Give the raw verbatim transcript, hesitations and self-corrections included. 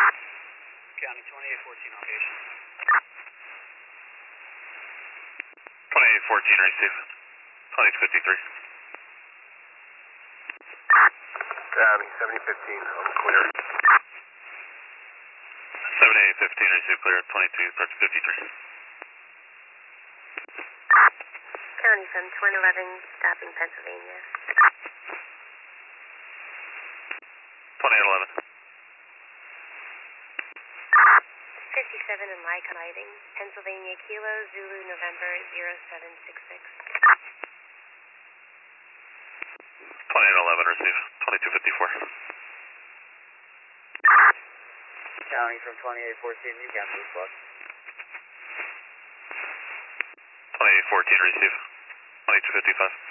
County twenty-eight fourteen location. twenty-eight fourteen, receive. twenty-two fifty-three. County seventy fifteen, I'm clear. seventy-eight fifteen, receive clear. twenty-two fifty-three. County from Twin eleven, stopping Pennsylvania. twenty-eight eleven. fifty-seven and like hiding, Pennsylvania Kilo, Zulu, November zero seven six six. twenty-eight eleven, receive. twenty-two fifty-four. County from twenty-eight fourteen, you can move bus. twenty-eight fourteen, receive. twenty-two fifty-five.